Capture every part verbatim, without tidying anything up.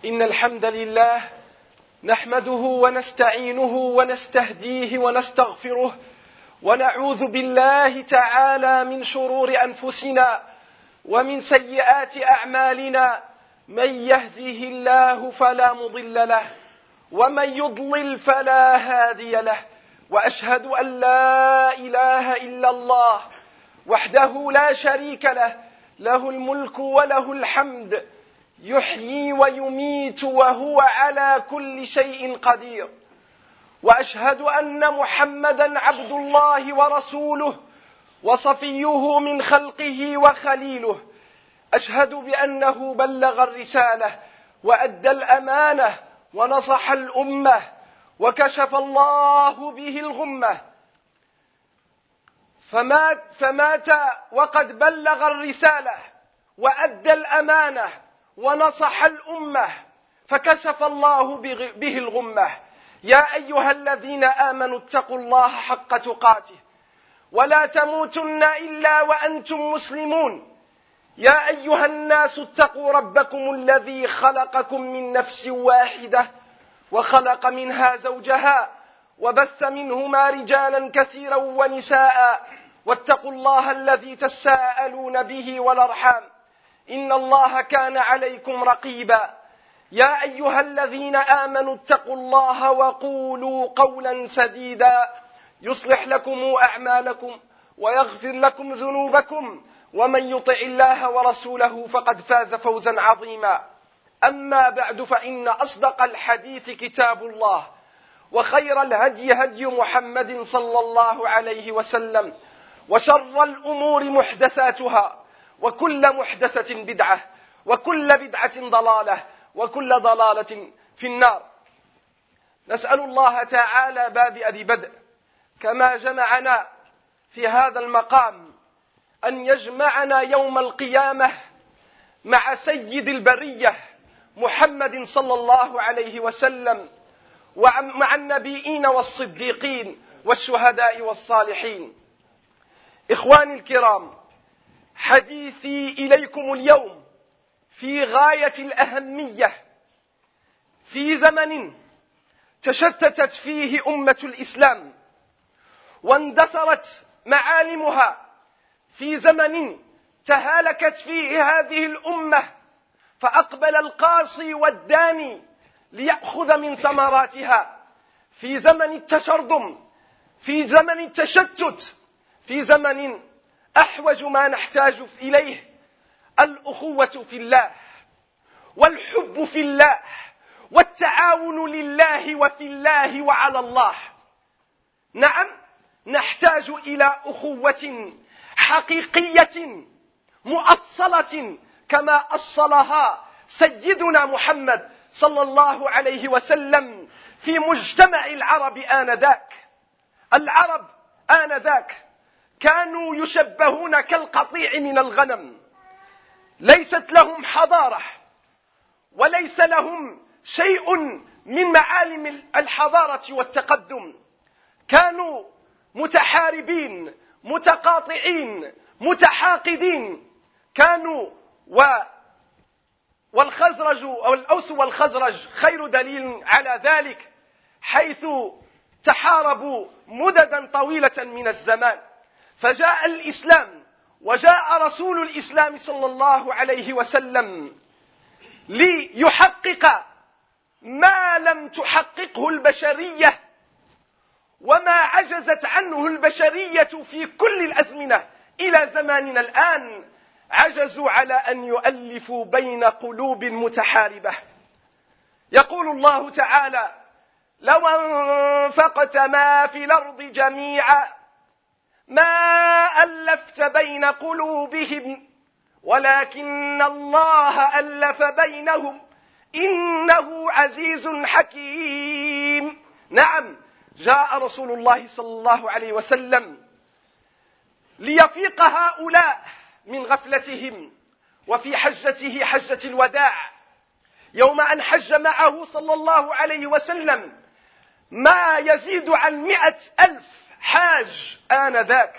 إن الحمد لله نحمده ونستعينه ونستهديه ونستغفره ونعوذ بالله تعالى من شرور أنفسنا ومن سيئات أعمالنا. من يهده الله فلا مضل له ومن يضلل فلا هادي له، وأشهد أن لا إله إلا الله وحده لا شريك له، له الملك وله الحمد، يحيي ويميت وهو على كل شيء قدير. وأشهد أن محمدًا عبد الله ورسوله وصفيه من خلقه وخليله. أشهد بأنه بلغ الرسالة وأدى الأمانة ونصح الأمة وكشف الله به الغمة، فمات, فمات وقد بلغ الرسالة وأدى الأمانة ونصح الأمة فكشف الله به الغمة. يا أيها الذين آمنوا اتقوا الله حق تقاته ولا تموتن إلا وأنتم مسلمون. يا أيها الناس اتقوا ربكم الذي خلقكم من نفس واحدة وخلق منها زوجها وبث منهما رجالا كثيرا ونساء، واتقوا الله الذي تساءلون به والأرحام إن الله كان عليكم رقيبا. يا أيها الذين آمنوا اتقوا الله وقولوا قولا سديدا يصلح لكم أعمالكم ويغفر لكم ذنوبكم، ومن يطع الله ورسوله فقد فاز فوزا عظيما. أما بعد، فإن أصدق الحديث كتاب الله، وخير الهدي هدي محمد صلى الله عليه وسلم، وشر الأمور محدثاتها، وكل محدثة بدعة، وكل بدعة ضلالة، وكل ضلالة في النار. نسأل الله تعالى بادئ ذي بدء كما جمعنا في هذا المقام أن يجمعنا يوم القيامة مع سيد البرية محمد صلى الله عليه وسلم، ومع النبيين والصديقين والشهداء والصالحين. إخواني الكرام، حديثي إليكم اليوم في غاية الأهمية في زمن تشتتت فيه أمة الإسلام واندثرت معالمها، في زمن تهالكت فيه هذه الأمة فأقبل القاصي والداني ليأخذ من ثمراتها، في زمن التشرذم، في زمن التشتت، في زمن أحوج ما نحتاج إليه الأخوة في الله والحب في الله والتعاون لله وفي الله وعلى الله. نعم، نحتاج إلى أخوة حقيقية مؤصلة كما أصلها سيدنا محمد صلى الله عليه وسلم في مجتمع العرب آنذاك. العرب آنذاك كانوا يشبهون كالقطيع من الغنم، ليست لهم حضارة وليس لهم شيء من معالم الحضارة والتقدم. كانوا متحاربين متقاطعين متحاقدين. كانوا و والخزرج أو الأوس والخزرج خير دليل على ذلك، حيث تحاربوا مددا طويلة من الزمان. فجاء الإسلام وجاء رسول الإسلام صلى الله عليه وسلم ليحقق ما لم تحققه البشرية وما عجزت عنه البشرية في كل الأزمنة إلى زماننا الآن. عجزوا على أن يؤلفوا بين قلوب متحاربة. يقول الله تعالى: لو أنفقت ما في الأرض جميعا ما ألفت بين قلوبهم ولكن الله ألف بينهم إنه عزيز حكيم. نعم، جاء رسول الله صلى الله عليه وسلم ليفيق هؤلاء من غفلتهم. وفي حجته حجة الوداع، يوم أن حج معه صلى الله عليه وسلم ما يزيد عن مئة ألف حاج آنذاك،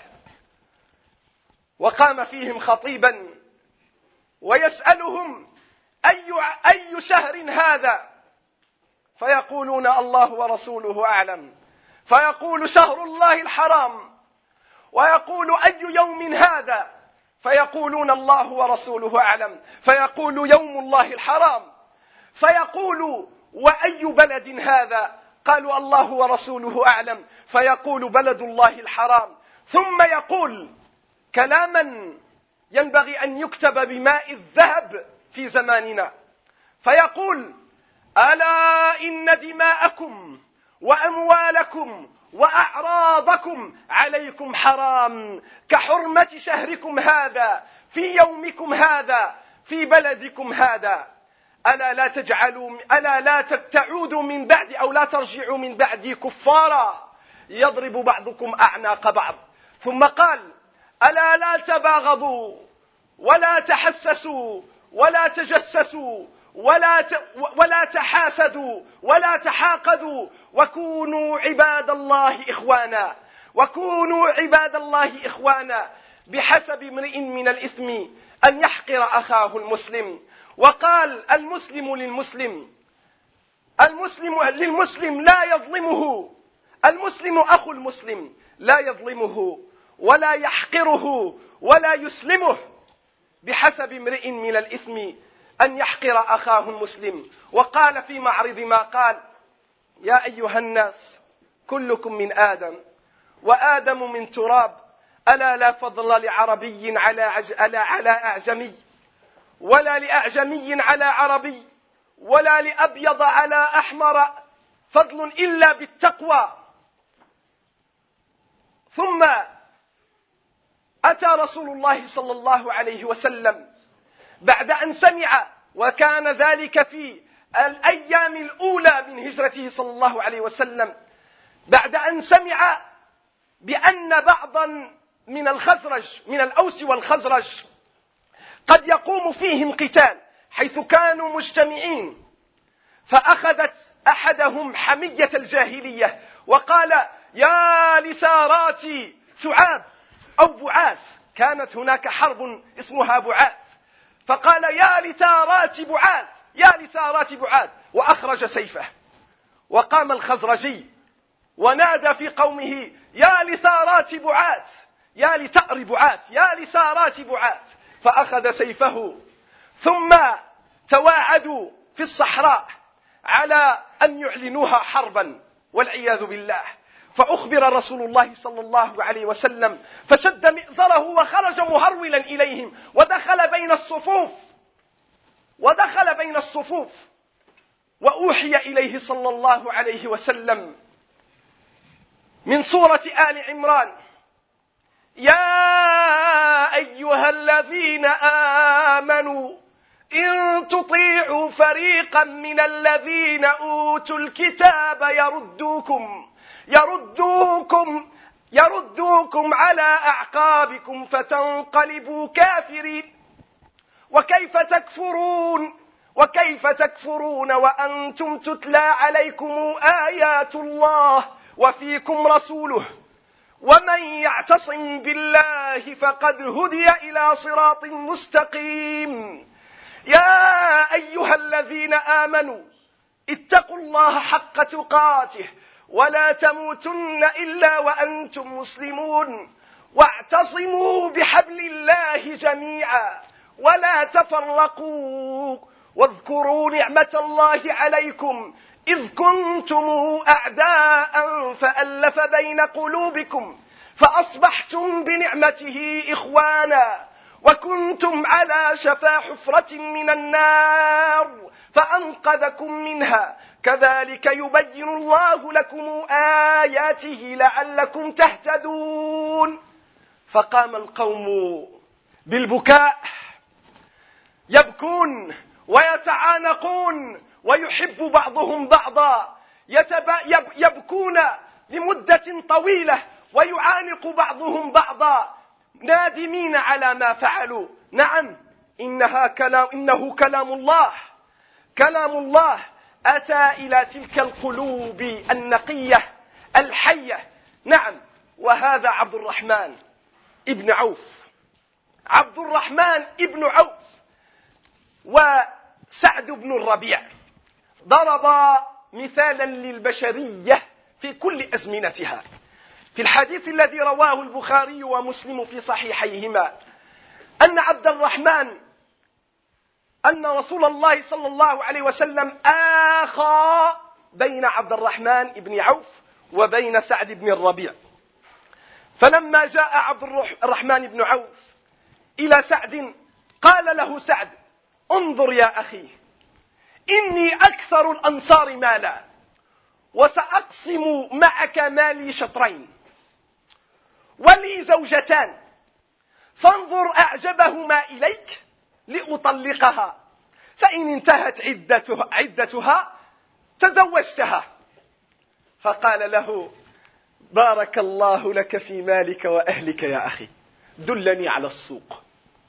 وقام فيهم خطيبا ويسألهم أي, أي أي شهر هذا؟ فيقولون الله ورسوله أعلم. فيقول شهر الله الحرام. ويقول أي يوم هذا؟ فيقولون الله ورسوله أعلم. فيقول يوم الله الحرام. فيقول وأي بلد هذا؟ قالوا الله ورسوله أعلم. فيقول بلد الله الحرام. ثم يقول كلاما ينبغي أن يكتب بماء الذهب في زماننا، فيقول ألا إن دماءكم وأموالكم وأعراضكم عليكم حرام كحرمة شهركم هذا في يومكم هذا في بلدكم هذا. ألا لا تجعلوا ألا لا تعودوا من بعد أو لا ترجعوا من بعدي كفارا يضرب بعضكم أعناق بعض. ثم قال ألا لا تباغضوا ولا تحسسوا ولا تجسسوا ولا ت... ولا تحاسدوا ولا تحاقدوا وكونوا عباد الله إخوانا وكونوا عباد الله إخوانا بحسب امرئ من الإثم أن يحقر أخاه المسلم. وقال المسلم للمسلم المسلم للمسلم لا يظلمه، المسلم أخو المسلم لا يظلمه ولا يحقره ولا يسلمه بحسب امرئ من الإثم أن يحقر أخاه المسلم. وقال في معرض ما قال يا أيها الناس كلكم من آدم وآدم من تراب ألا لا فضل لعربي على على أعجمي ولا لأعجمي على عربي ولا لأبيض على أحمر فضل إلا بالتقوى. ثم أتى رسول الله صلى الله عليه وسلم بعد أن سمع، وكان ذلك في الأيام الأولى من هجرته صلى الله عليه وسلم، بعد أن سمع بأن بعضا من الخزرج من الأوس والخزرج قد يقوم فيهم قتال حيث كانوا مجتمعين، فأخذت أحدهم حمية الجاهلية وقال يا لثارات ثعاب أو بعاث، كانت هناك حرب اسمها بعاث، فقال يا لثارات بعاث يا لثارات بعاث وأخرج سيفه. وقام الخزرجي ونادى في قومه يا لثارات بعاث يا لثأر بعاث يا لثارات بعاث، فأخذ سيفه. ثم تواعدوا في الصحراء على أن يعلنوها حربا والعياذ بالله. فأخبر رسول الله صلى الله عليه وسلم فشد مئزره وخرج مهرولا إليهم ودخل بين الصفوف ودخل بين الصفوف وأوحي إليه صلى الله عليه وسلم من سورة آل عمران يا أيها الذين آمنوا إن تطيعوا فريقا من الذين أوتوا الكتاب يردوكم يردوكم يردوكم على أعقابكم فتنقلبوا كافرين وكيف تكفرون وكيف تكفرون وأنتم تتلى عليكم آيات الله وفيكم رسوله ومن يعتصم بالله فقد هدي إلى صراط مستقيم. يا أيها الذين آمنوا اتقوا الله حق تقاته ولا تموتن إلا وأنتم مسلمون واعتصموا بحبل الله جميعا ولا تفرقوا واذكروا نعمة الله عليكم إذ كنتم أعداء فألف بين قلوبكم فأصبحتم بنعمته إخوانا وكنتم على شفا حفرة من النار فأنقذكم منها كذلك يبين الله لكم آياته لعلكم تهتدون. فقام القوم بالبكاء يبكون ويتعانقون ويحب بعضهم بعضا، يبكون لمدة طويلة ويعانق بعضهم بعضا نادمين على ما فعلوا. نعم إنها كلام إنه كلام الله كلام الله أتى إلى تلك القلوب النقية الحية. نعم وهذا عبد الرحمن ابن عوف عبد الرحمن ابن عوف سعد بن الربيع ضرب مثالا للبشرية في كل أزمنتها في الحديث الذي رواه البخاري ومسلم في صحيحيهما أن عبد الرحمن أن رسول الله صلى الله عليه وسلم آخى بين عبد الرحمن بن عوف وبين سعد بن الربيع. فلما جاء عبد الرحمن بن عوف إلى سعد قال له سعد: انظر يا أخي، إني أكثر الأنصار مالا وسأقسم معك مالي شطرين ولي زوجتان، فانظر أعجبهما إليك لأطلقها، فإن انتهت عدتها, عدتها تزوجتها. فقال له: بارك الله لك في مالك وأهلك يا أخي، دلني على السوق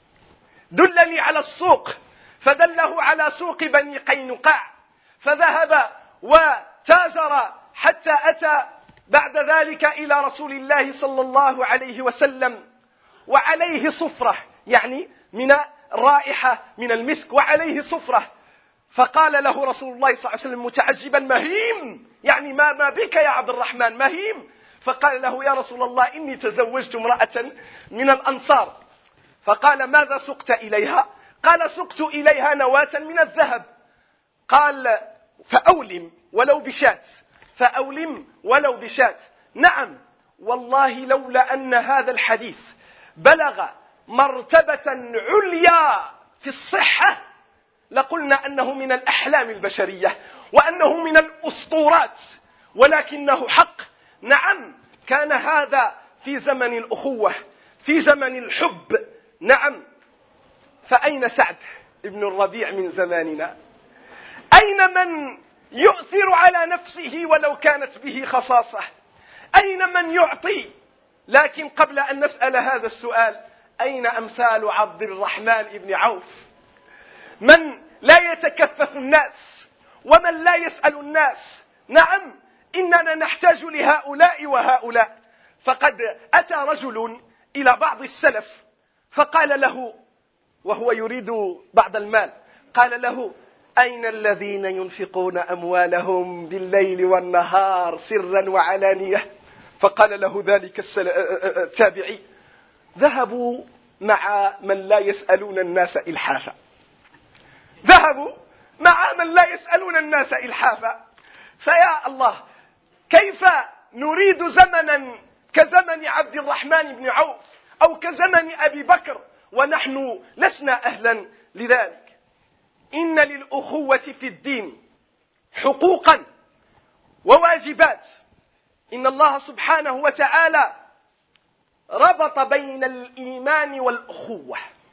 دلني على السوق فدله على سوق بني قينقاع، فذهب وتاجر حتى أتى بعد ذلك إلى رسول الله صلى الله عليه وسلم وعليه صفرة، يعني من رائحة من المسك، وعليه صفرة. فقال له رسول الله صلى الله عليه وسلم متعجبا: مهيم، يعني ما, ما بك يا عبد الرحمن، مهيم. فقال له: يا رسول الله، إني تزوجت امرأة من الأنصار. فقال: ماذا سقت إليها؟ قال: سقت إليها نواة من الذهب. قال: فأولم ولو بشات، فأولم ولو بشات. نعم، والله لولا أن هذا الحديث بلغ مرتبة عليا في الصحة لقلنا أنه من الأحلام البشرية وأنه من الأسطورات، ولكنه حق. نعم، كان هذا في زمن الأخوة، في زمن الحب. نعم، فأين سعد ابن الربيع من زماننا؟ أين من يؤثر على نفسه ولو كانت به خصاصة؟ أين من يعطي؟ لكن قبل أن نسأل هذا السؤال، أين أمثال عبد الرحمن بن عوف، من لا يتكفف الناس ومن لا يسأل الناس؟ نعم، إننا نحتاج لهؤلاء وهؤلاء. فقد أتى رجل إلى بعض السلف فقال له، وهو يريد بعض المال، قال له: أين الذين ينفقون أموالهم بالليل والنهار سرا وعلانية؟ فقال له ذلك التابعي: ذهبوا مع من لا يسألون الناس إلحافا ذهبوا مع من لا يسألون الناس إلحافا. فيا الله، كيف نريد زمنا كزمن عبد الرحمن بن عوف أو كزمن أبي بكر ونحن لسنا أهلا لذلك؟ إن للأخوة في الدين حقوقا وواجبات. إن الله سبحانه وتعالى ربط بين الإيمان والأخوة،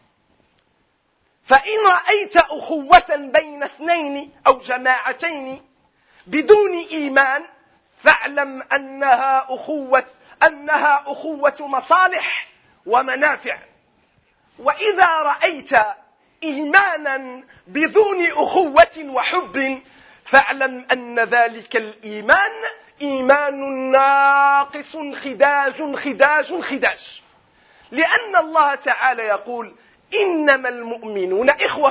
فإن رأيت أخوة بين اثنين أو جماعتين بدون إيمان فاعلم أنها أخوة أنها أخوة مصالح ومنافع. وإذا رأيت إيمانا بدون أخوة وحب فاعلم أن ذلك الإيمان إيمان ناقص خداج خداج خداج، لأن الله تعالى يقول: إنما المؤمنون إخوة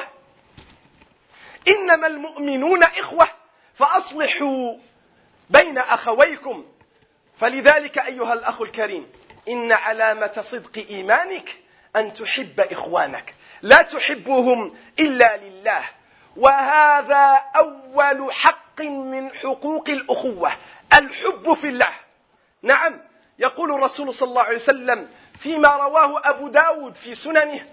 إنما المؤمنون إخوة فأصلحوا بين أخويكم. فلذلك أيها الأخ الكريم، إن علامة صدق إيمانك أن تحب إخوانك، لا تحبهم إلا لله، وهذا أول حق من حقوق الأخوة، الحب في الله. نعم، يقول الرسول صلى الله عليه وسلم فيما رواه أبو داود في سننه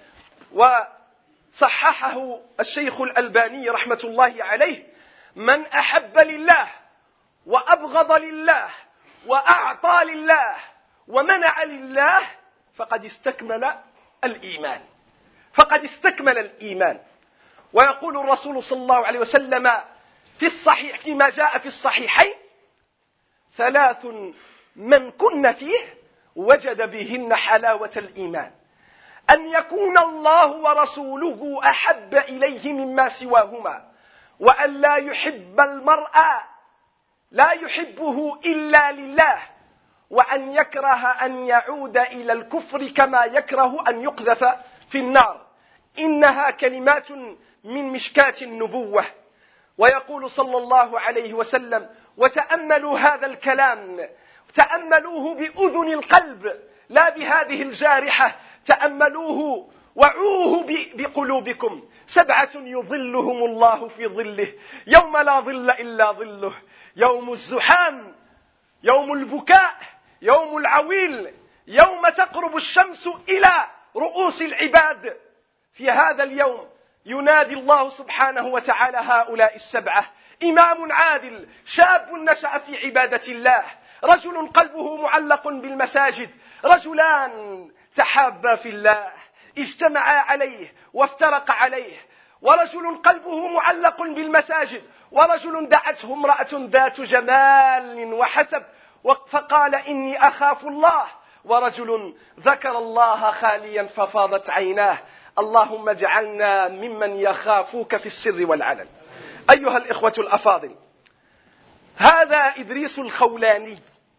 وصححه الشيخ الألباني رحمة الله عليه: من أحب لله وأبغض لله وأعطى لله ومنع لله فقد استكمل الإيمان فقد استكمل الإيمان. ويقول الرسول صلى الله عليه وسلم في الصحيح فيما جاء في الصحيحين: ثلاث من كن فيه وجد بهن حلاوة الإيمان: أن يكون الله ورسوله أحب إليه مما سواهما، وأن لا يحب المرء لا يحبه إلا لله، وأن يكره أن يعود إلى الكفر كما يكره أن يقذف في النار. إنها كلمات من مشكاة النبوة. ويقول صلى الله عليه وسلم: وتأملوا هذا الكلام، تأملوه بأذن القلب لا بهذه الجارحة، تأملوه وعوه بقلوبكم: سبعة يظلهم الله في ظله يوم لا ظل إلا ظله، يوم الزحام، يوم البكاء، يوم العويل، يوم تقرب الشمس إلى رؤوس العباد. في هذا اليوم ينادي الله سبحانه وتعالى هؤلاء السبعة: إمام عادل، شاب نشأ في عبادة الله، رجل قلبه معلق بالمساجد، رجلان تحابا في الله اجتمعا عليه وافترقا عليه، ورجل قلبه معلق بالمساجد، ورجل دعته امرأة ذات جمال وحسب فقال: إني أخاف الله، ورجل ذكر الله خاليا ففاضت عيناه. اللهم اجعلنا ممن يخافوك في السر والعلن. أيها الإخوة الأفاضل، هذا إدريس الخولاني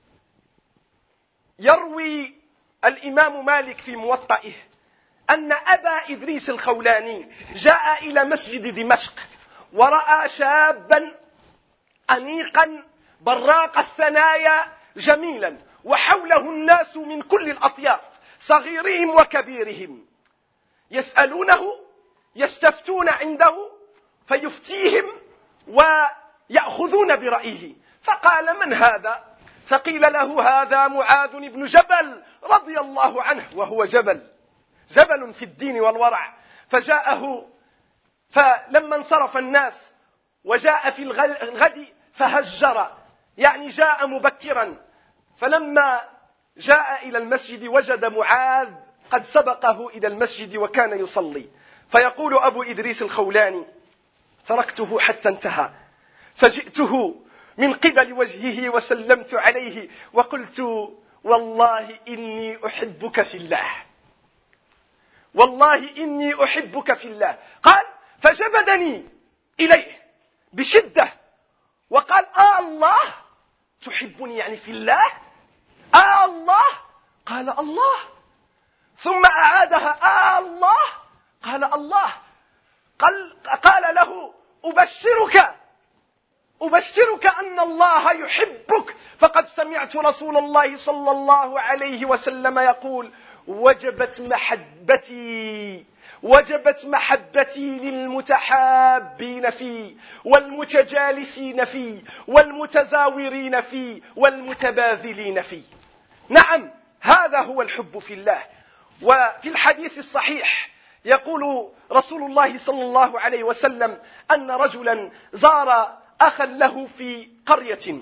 يروي الإمام مالك في موطئه أن أبا إدريس الخولاني جاء إلى مسجد دمشق ورأى شابا أنيقا براق الثنايا جميلا، وحوله الناس من كل الأطياف صغيرهم وكبيرهم، يسألونه يستفتون عنده فيفتيهم ويأخذون برأيه. فقال: من هذا؟ فقيل له: هذا معاذ بن جبل رضي الله عنه، وهو جبل جبل في الدين والورع. فجاءه، فلما انصرف الناس وجاء في الغد فهجر، يعني جاء مبكرا، فلما جاء إلى المسجد وجد معاذ قد سبقه إلى المسجد وكان يصلي. فيقول أبو إدريس الخولاني: تركته حتى انتهى، فجئته من قبل وجهه وسلمت عليه وقلت: والله إني أحبك في الله، والله إني أحبك في الله. قال: فجبدني إليه بشدة وقال: آه الله تحبني يعني في الله؟ آه الله؟ قال: الله. ثم أعادها: آه الله؟ قال: الله. قال, قال له: أبشرك أبشرك أن الله يحبك، فقد سمعت رسول الله صلى الله عليه وسلم يقول: وجبت محبتي وجبت محبتي للمتحابين فيه والمتجالسين فيه والمتزاورين فيه والمتباذلين فيه. نعم، هذا هو الحب في الله. وفي الحديث الصحيح يقول رسول الله صلى الله عليه وسلم أن رجلا زار أخا له في قرية،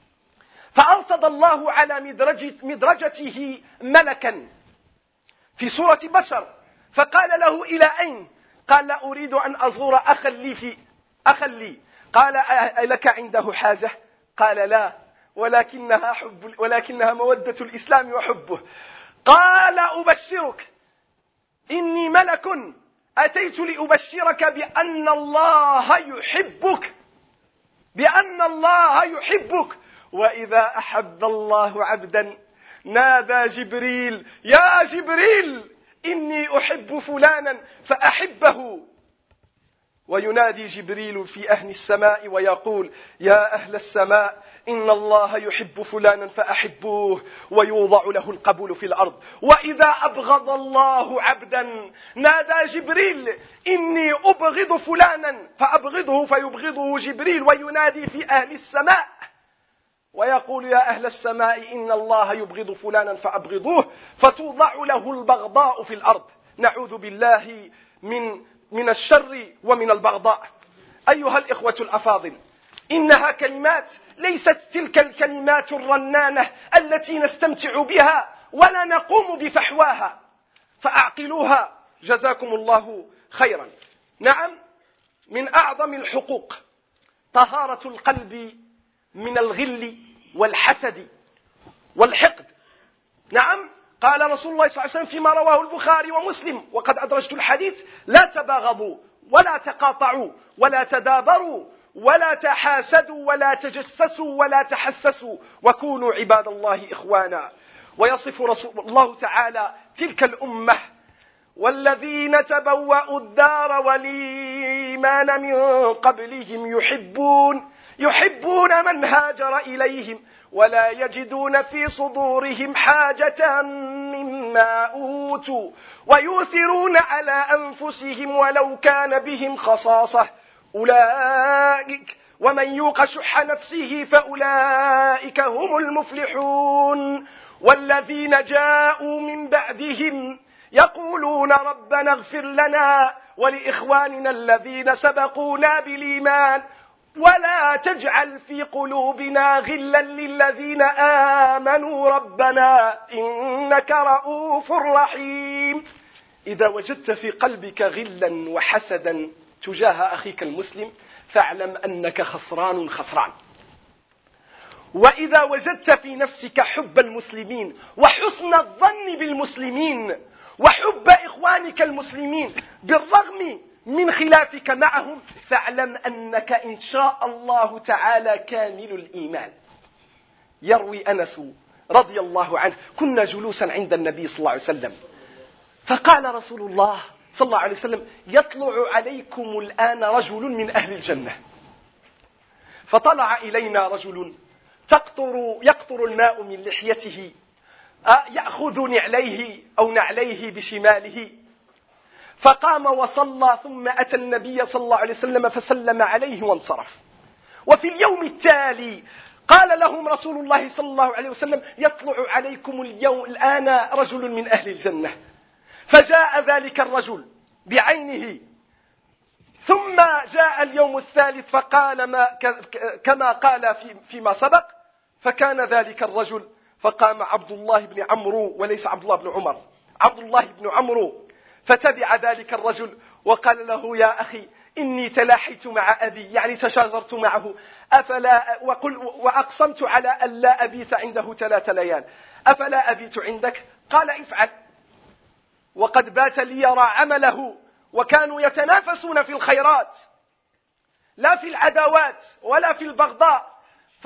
فأرصد الله على مدرجته ملكا في صورة بشر، فقال له: إلى أين؟ قال: أريد أن أزور أخا لي في أخا لي. قال: ألك عنده حاجة؟ قال: لا، ولكنها حب ولكنها مودة الإسلام وحبه. قال: أبشرك، إني ملك أتيت لأبشرك بأن الله يحبك، بأن الله يحبك. وإذا أحب الله عبدا نادى جبريل: يا جبريل إني أحب فلانا فأحبه. وينادي جبريل في أهل السماء ويقول: يا أهل السماء إن الله يحب فلانا فأحبوه، ويوضع له القبول في الأرض. وإذا أبغض الله عبدا نادى جبريل: إني أبغض فلانا فأبغضه، فيبغضه جبريل وينادي في أهل السماء ويقول: يا أهل السماء إن الله يبغض فلانا فأبغضوه، فتوضع له البغضاء في الأرض. نعوذ بالله من من الشر ومن البغضاء. أيها الإخوة الأفاضل، إنها كلمات ليست تلك الكلمات الرنانة التي نستمتع بها ولا نقوم بفحواها، فأعقلوها جزاكم الله خيرا. نعم، من أعظم الحقوق طهارة القلب من الغل والحسد والحقد. نعم، قال رسول الله صلى الله عليه وسلم فيما رواه البخاري ومسلم وقد أدرجت الحديث: لا تباغضوا ولا تقاطعوا ولا تدابروا ولا تحاسدوا ولا تجسسوا ولا تحسسوا وكونوا عباد الله إخوانا. ويصف رسول الله تعالى تلك الأمة والذين تبوأوا الدار والإيمان من قبلهم يحبون يحبون من هاجر إليهم ولا يجدون في صدورهم حاجة مما أوتوا ويؤثرون على أنفسهم ولو كان بهم خصاصة أولئك ومن يوق شح نفسه فأولئك هم المفلحون والذين جاءوا من بعدهم يقولون ربنا اغفر لنا ولإخواننا الذين سبقونا بالإيمان ولا تجعل في قلوبنا غلا للذين آمنوا ربنا إنك رؤوف رحيم. إذا وجدت في قلبك غلا وحسدا تجاه أخيك المسلم فاعلم أنك خسران خسران. وإذا وجدت في نفسك حب المسلمين وحسن الظن بالمسلمين وحب إخوانك المسلمين بالرغم من خلافك معهم فاعلم أنك إن شاء الله تعالى كامل الإيمان. يروي أنس رضي الله عنه كنا جلوسا عند النبي صلى الله عليه وسلم فقال رسول الله صلى الله عليه وسلم يطلع عليكم الآن رجل من أهل الجنة. فطلع إلينا رجل تقطر يقطر الماء من لحيته يأخذ نعليه أو نعليه بشماله فقام وصلى ثم أتى النبي صلى الله عليه وسلم فسلم عليه وانصرف. وفي اليوم التالي قال لهم رسول الله صلى الله عليه وسلم يطلع عليكم اليوم الآن رجل من أهل الجنة. فجاء ذلك الرجل بعينه ثم جاء اليوم الثالث فقال ما كما قال في فيما سبق فكان ذلك الرجل. فقام عبد الله بن عمرو وليس عبد الله بن عمر عبد الله بن عمرو فتبع ذلك الرجل وقال له يا أخي إني تلاحيت مع أبي يعني تشاجرت معه أفلا وقل وأقسمت على أن لا أبيت عنده ثلاث ليال أفلا أبيت عندك؟ قال افعل. وقد بات ليرى عمله وكانوا يتنافسون في الخيرات لا في العداوات ولا في البغضاء.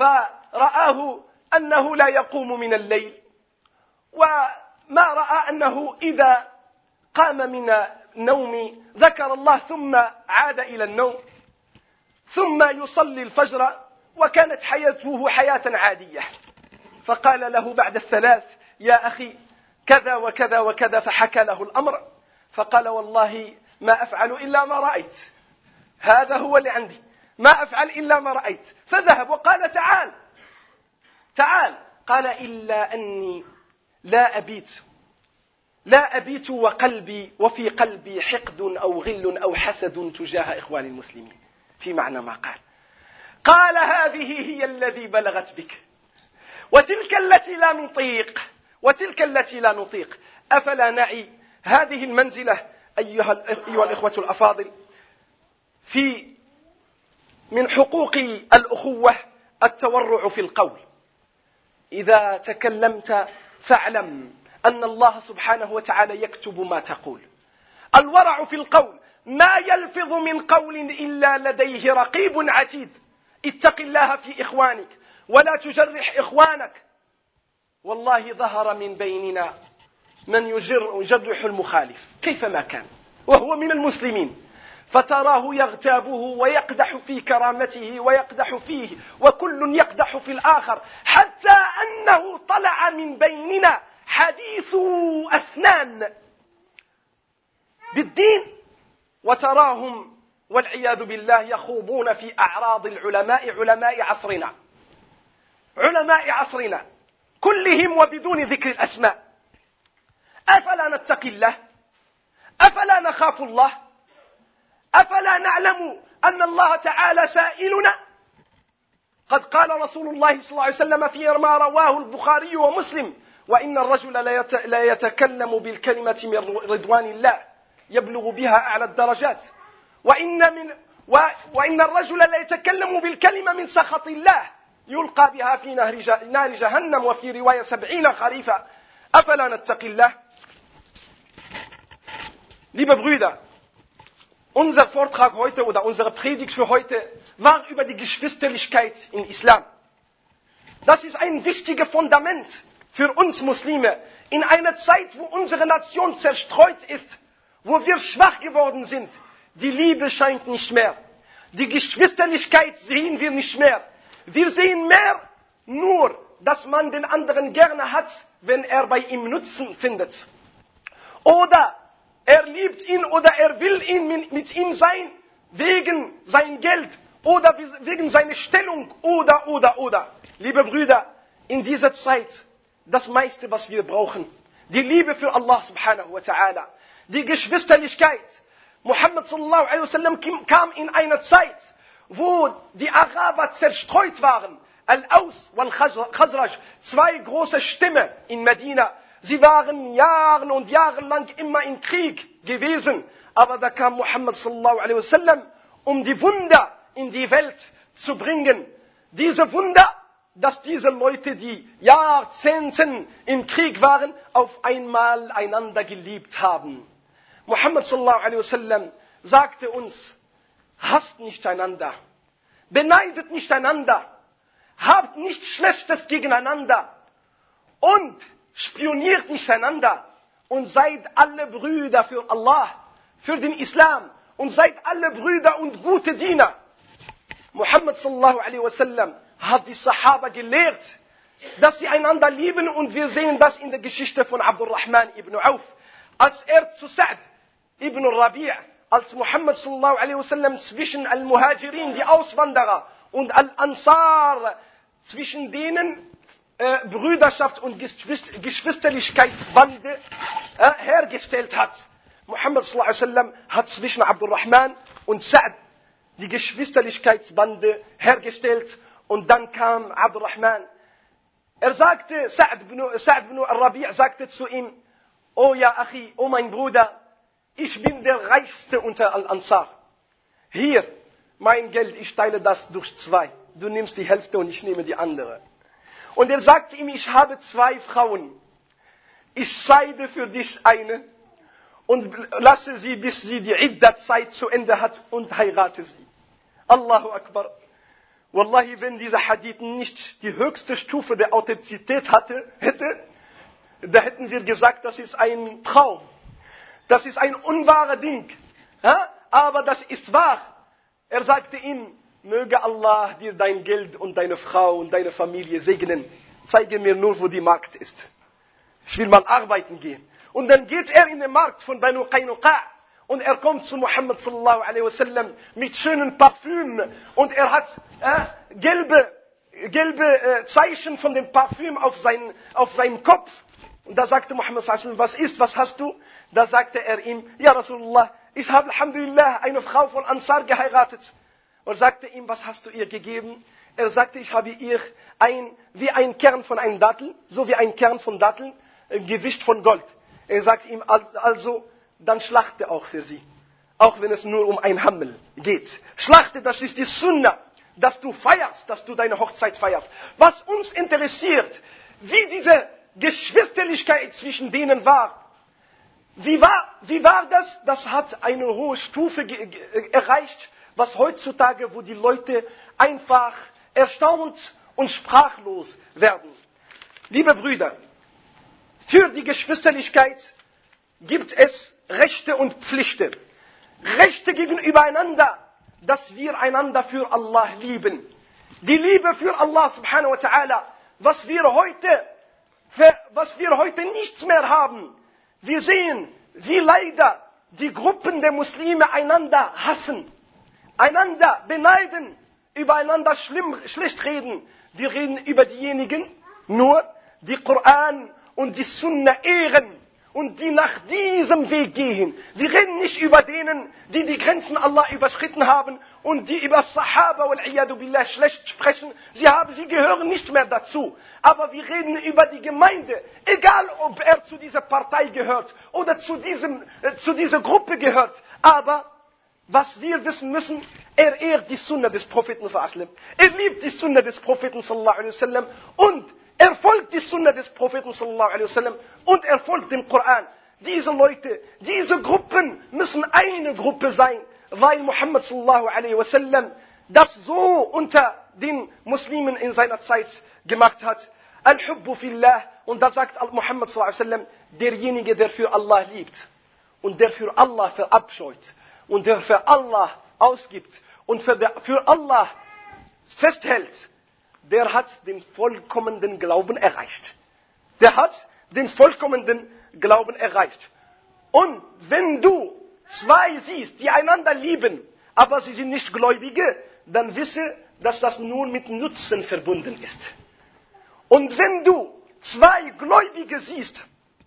فرآه أنه لا يقوم من الليل وما رأى أنه إذا قام من النوم ذكر الله ثم عاد إلى النوم ثم يصلي الفجر وكانت حياته حياة عادية. فقال له بعد الثلاث يا أخي كذا وكذا وكذا فحكى له الأمر فقال والله ما أفعل إلا ما رأيت هذا هو اللي عندي ما أفعل إلا ما رأيت. فذهب وقال تعال تعال قال إلا أني لا أبيت لا أبيت وقلبي وفي قلبي حقد أو غل أو حسد تجاه إخوان المسلمين في معنى ما قال. قال هذه هي الذي بلغت بك وتلك التي لا نطيق وتلك التي لا نطيق. أفلا نعي هذه المنزلة أيها, أيها الإخوة الأفاضل في من حقوق الأخوة التورع في القول. إذا تكلمت فاعلم أن الله سبحانه وتعالى يكتب ما تقول. الورع في القول ما يلفظ من قول إلا لديه رقيب عتيد. اتق الله في إخوانك ولا تجرح إخوانك. والله ظهر من بيننا من يجرح المخالف كيفما كان وهو من المسلمين فتراه يغتابه ويقدح في كرامته ويقدح فيه وكل يقدح في الآخر حتى أنه طلع من بيننا حديث أسنان بالدين وتراهم والعياذ بالله يخوضون في أعراض العلماء علماء عصرنا علماء عصرنا كلهم وبدون ذكر الأسماء. أفلا نتقي الله؟ أفلا نخاف الله؟ أفلا نعلم أن الله تعالى سائلنا؟ قد قال رسول الله صلى الله عليه وسلم فيما رواه البخاري ومسلم وإن الرجل لا يتكلم بالكلمة من رضوان الله يبلغ بها أعلى الدرجات وإن, من وإن الرجل لا يتكلم بالكلمة من سخط الله يلقى بها في نار جهنم وفي رواية سبعين خريفا. أفلا نتقي الله؟ Liebe Brüder, unser Vortrag heute oder unsere Predigt für heute war über die Geschwisterlichkeit im Islam. Das ist ein wichtiges Fundament für uns Muslime in einer Zeit, wo unsere Nation zerstreut ist wo wir schwach geworden sind, die Liebe scheint nicht mehr. Die Geschwisterlichkeit sehen wir nicht mehr. Wir sehen mehr nur, dass man den anderen gerne hat, wenn er bei ihm Nutzen findet. Oder er liebt ihn oder er will ihn mit ihm sein, wegen sein Geld oder wegen seiner Stellung oder, oder, oder. Liebe Brüder, in dieser Zeit, das meiste, was wir brauchen, die Liebe für Allah subhanahu wa ta'ala, die Geschwisterlichkeit. Muhammad sallallahu alaihi wasallam kam in einer Zeit, wo die Araber zerstreut waren. Al-Aus wal-Khazraj, zwei große Stämme in Medina. Sie waren Jahre und Jahre lang immer in Krieg gewesen. Aber da kam Muhammad sallallahu alaihi wasallam, um die Wunder in die Welt zu bringen. Diese Wunder, dass diese Leute, die Jahrzehnten im Krieg waren, auf einmal einander geliebt haben. Muhammad sallallahu alaihi wasallam sagte uns, hasst nicht einander, beneidet nicht einander, habt nichts Schlechtes gegeneinander und spioniert nicht einander und seid alle Brüder für Allah, für den Islam und seid alle Brüder und gute Diener. Muhammad sallallahu alaihi wasallam hat die Sahaba gelehrt, dass sie einander lieben, und wir sehen das in der Geschichte von Abdurrahman ibn Auf, als er zu Sa'd ibn Rabi', als Muhammad sallallahu alaihi wasallam zwischen Al-Muhajirin, die Auswanderer, und Al-Ansar, zwischen denen äh, Brüderschaft und Geschwisterlichkeitsbande äh, hergestellt hat. Muhammad sallallahu alaihi wasallam hat zwischen Abdurrahman und Sa'd die Geschwisterlichkeitsbande hergestellt, und dann kam Abdurrahman. Er sagte, Sa'd ibn, Sa'd ibn Rabi' sagte zu ihm, oh ja Achi, oh mein Bruder, ich bin der Reichste unter Al-Ansar. Hier, mein Geld, ich teile das durch zwei. Du nimmst die Hälfte und ich nehme die andere. Und er sagte ihm, ich habe zwei Frauen. Ich scheide für dich eine und lasse sie, bis sie die Idda-Zeit zu Ende hat, und heirate sie. Allahu Akbar. Wallahi, wenn dieser Hadith nicht die höchste Stufe der Authentizität hatte, hätte, da hätten wir gesagt, das ist ein Traum. Das ist ein unwahrer Ding. Ja? Aber das ist wahr. Er sagte ihm, möge Allah dir dein Geld und deine Frau und deine Familie segnen. Zeige mir nur, wo die Markt ist. Ich will mal arbeiten gehen. Und dann geht er in den Markt von Banu Qaynuqa. Und er kommt zu Muhammad sallallahu alaihi wasallam mit schönen Parfüm. Und er hat äh, gelbe, gelbe äh, Zeichen von dem Parfüm auf, sein, auf seinem Kopf. Und da sagte Muhammad sallallahu alaihi wasallam, was ist, was hast du? Da sagte er ihm, ja Rasulullah, ich habe alhamdulillah eine Frau von Ansar geheiratet. Und sagte ihm, was hast du ihr gegeben? Er sagte, ich habe ihr ein, wie ein Kern von einem Dattel, so wie ein Kern von Datteln, äh, gewischt von Gold. Er sagte ihm, also, dann schlachte auch für sie. Auch wenn es nur um ein Hammel geht. Schlachte, das ist die Sunna, dass du feierst, dass du deine Hochzeit feierst. Was uns interessiert, wie diese Geschwisterlichkeit zwischen denen war. Wie war, wie war das? Das hat eine hohe Stufe ge- ge- erreicht, was heutzutage, wo die Leute einfach erstaunt und sprachlos werden. Liebe Brüder, für die Geschwisterlichkeit gibt es Rechte und Pflichten. Rechte gegenüber einander, dass wir einander für Allah lieben. Die Liebe für Allah subhanahu wa ta'ala, was wir heute, was wir heute nichts mehr haben. Wir sehen, wie leider die Gruppen der Muslime einander hassen, einander beneiden, übereinander schlimm, schlecht reden. Wir reden über diejenigen nur, die Koran und die Sunna ehren und die nach diesem Weg gehen. Wir reden nicht über denen, die die Grenzen Allah überschritten haben und die über Sahaba wal iyadu billah schlecht sprechen. Sie haben, sie gehören nicht mehr dazu. Aber wir reden über die Gemeinde, egal ob er zu dieser Partei gehört oder zu diesem, äh, zu dieser Gruppe gehört. Aber was wir wissen müssen, er ehrt die Sunna des Propheten sallallahu alaihi wasallam. Er liebt die Sunna des Propheten sallallahu alaihi wasallam und er folgt die Sunna des Propheten sallallahu alaihi wasallam und er folgt dem Koran. Diese Leute, diese Gruppen müssen eine Gruppe sein, weil Muhammad sallallahu alaihi wasallam das so unter den Muslimen in seiner Zeit gemacht hat. Al-Hubbu fillah, und da sagt Muhammad sallallahu alaihi wasallam, derjenige, der für Allah liebt und der für Allah verabscheut und der für Allah ausgibt und für, der, für Allah festhält, der hat den vollkommenen Glauben erreicht. Der hat den vollkommenen Glauben erreicht. Und wenn du zwei siehst, die einander lieben, aber sie sind nicht Gläubige, dann wisse, dass das nur mit Nutzen verbunden ist. Und wenn du zwei Gläubige siehst,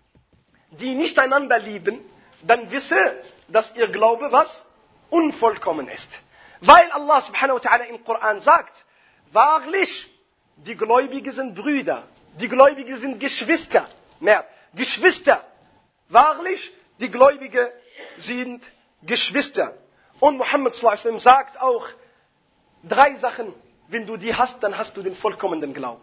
die nicht einander lieben, dann wisse, dass ihr Glaube was? Unvollkommen ist. Weil Allah subhanahu wa ta'ala im Koran sagt, wahrlich, die Gläubigen sind Brüder, die Gläubigen sind Geschwister, mehr, Geschwister. Wahrlich, die Gläubigen sind Geschwister. Und Muhammad sallallahu alaihi wasallam sagt auch, drei Sachen, wenn du die hast, dann hast du den vollkommenen Glauben.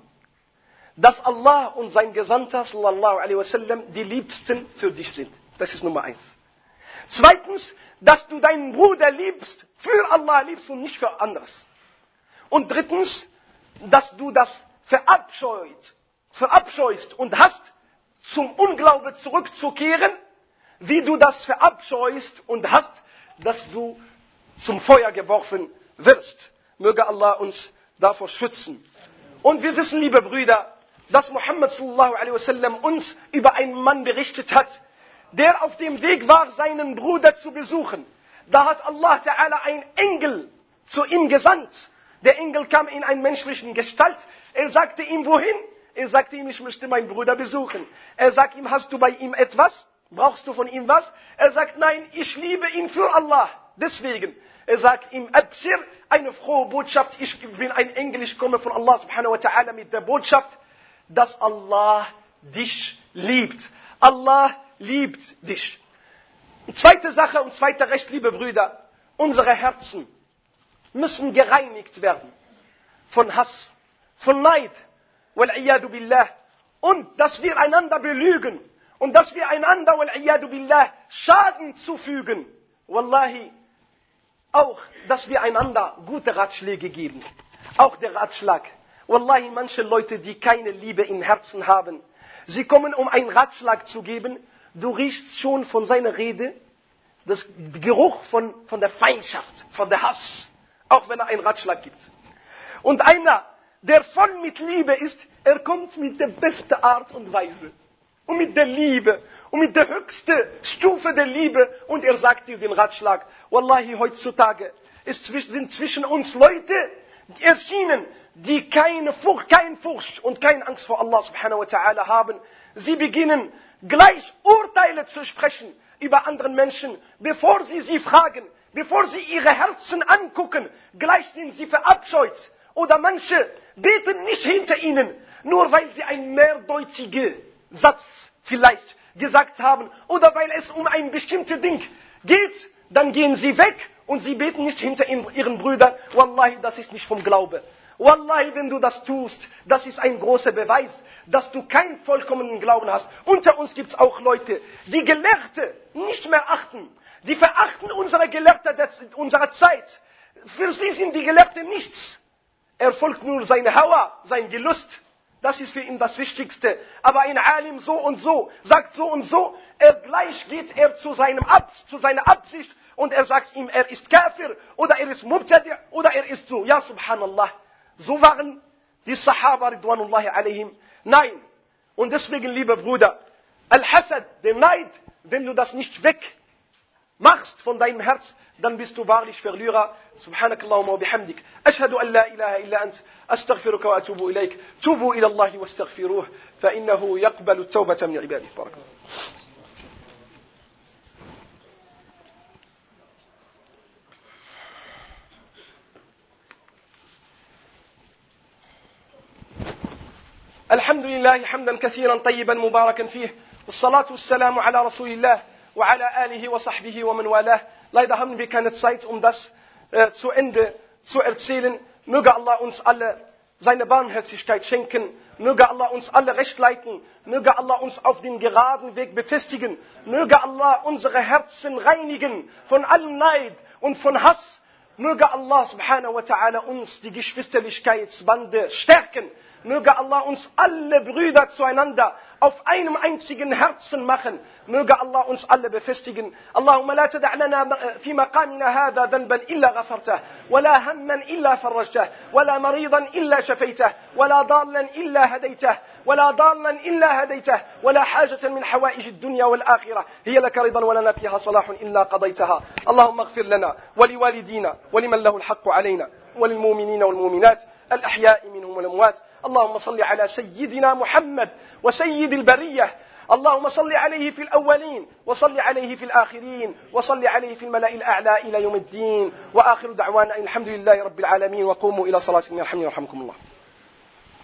Dass Allah und sein Gesandter sallallahu alaihi wasallam die Liebsten für dich sind. Das ist Nummer eins. Zweitens, dass du deinen Bruder liebst, für Allah liebst und nicht für anderes. Und drittens, dass du das verabscheut, verabscheust und hast, zum Unglaube zurückzukehren, wie du das verabscheust und hast, dass du zum Feuer geworfen wirst. Möge Allah uns davor schützen. Und wir wissen, liebe Brüder, dass Muhammad sallallahu alaihi wasallam uns über einen Mann berichtet hat, der auf dem Weg war, seinen Bruder zu besuchen. Da hat Allah Ta'ala einen Engel zu ihm gesandt. Der Engel kam in einer menschlichen Gestalt. Er sagte ihm, wohin? Er sagte ihm, ich möchte meinen Bruder besuchen. Er sagt ihm, hast du bei ihm etwas? Brauchst du von ihm was? Er sagt, nein, ich liebe ihn für Allah. Deswegen. Er sagt ihm, Abshir, eine frohe Botschaft. Ich bin ein Engel, ich komme von Allah subhanahu wa ta'ala mit der Botschaft, dass Allah dich liebt. Allah liebt dich. Und zweite Sache und zweiter Recht, liebe Brüder, unsere Herzen müssen gereinigt werden von Hass, von Neid, wal-iyadu billah, und dass wir einander belügen und dass wir einander, wal-iyadu billah, Schaden zufügen. Wallahi, auch, dass wir einander gute Ratschläge geben. Auch der Ratschlag. Wallahi, manche Leute, die keine Liebe im Herzen haben, sie kommen, um einen Ratschlag zu geben. Du riechst schon von seiner Rede das Geruch von, von der Feindschaft, von der Hass. Auch wenn er einen Ratschlag gibt. Und einer, der voll mit Liebe ist, er kommt mit der besten Art und Weise. Und mit der Liebe. Und mit der höchsten Stufe der Liebe. Und er sagt dir den Ratschlag. Wallahi, heutzutage ist, sind zwischen uns Leute erschienen, die keine Furcht, kein Furcht und keine Angst vor Allah subhanahu wa ta'ala haben. Sie beginnen gleich Urteile zu sprechen über andere Menschen, bevor sie sie fragen, bevor sie ihre Herzen angucken. Gleich sind sie verabscheut. Oder manche beten nicht hinter ihnen, nur weil sie einen mehrdeutigen Satz vielleicht gesagt haben oder weil es um ein bestimmtes Ding geht, dann gehen sie weg und sie beten nicht hinter ihren Brüdern. Wallahi, das ist nicht vom Glaube. Wallahi, wenn du das tust, das ist ein großer Beweis, dass du keinen vollkommenen Glauben hast. Unter uns gibt es auch Leute, die Gelehrte nicht mehr achten. Die verachten unsere Gelehrte unserer Zeit. Für sie sind die Gelehrten nichts. Er folgt nur seine Hawa, sein Gelust. Das ist für ihn das Wichtigste. Aber ein Alim so und so, sagt so und so, er gleich geht er zu, seinem Ab, zu seiner Absicht und er sagt ihm, er ist Kafir oder er ist Mubtadi' oder er ist so. Ja, subhanallah. So waren die Sahaba ridwanullahi alaihim. Nein. Und deswegen, lieber Bruder, Al-Hasad, der Neid, wenn du das nicht weg machst von deinem Herz, dann bist du wahrlich Verlierer. Subhanakallahumma wa bihamdik. Ashhadu an la ilaha illa ant. Astaghfiruka wa atubu ilaik. Tubu ila Allahi wa astaghfiruh. Fa innahu yaqbalu at-tawbata min ibadihi. Barakallah. الحمد لله حمدا كثيرا طيبا مباركا فيه والصلاة والسلام على رسول الله وعلى آله وصحبه ومن والاه. Leider haben wir keine Zeit, um das äh, zu Ende zu erzählen. Möge Allah uns alle seine Barmherzigkeit schenken. Möge Allah uns alle recht leiten. Möge Allah uns auf den geraden Weg befestigen. Möge Allah unsere Herzen reinigen von allem Neid und von Hass. Möge Allah subhanahu wa ta'ala uns die Geschwisterlichkeitsbande stärken. Möge Allah uns alle Brüder zueinander auf einem einzigen Herzen machen. Möge Allah uns alle befestigen. Allahumma la tada' lana fi maqamina hadha dhanban illa ghafartah, wala hamman illa farajtah, wala maridan illa shafaytah, wala dallan illa hadaytah, ولا ضالا إلا هديته، ولا حاجة من حوائج الدنيا والآخرة هي لك رضا ولنا فيها صلاح إلا قضيتها. اللهم اغفر لنا ولوالدينا ولمن له الحق علينا وللمؤمنين والمؤمنات الأحياء منهم والأموات. اللهم صل على سيدنا محمد وسيد البرية، اللهم صل عليه في الأولين وصل عليه في الآخرين وصل عليه في الملأ الأعلى إلى يوم الدين. وآخر دعوانا الحمد لله رب العالمين، وقوموا إلى صلاتكم يرحمني ويرحمكم الله.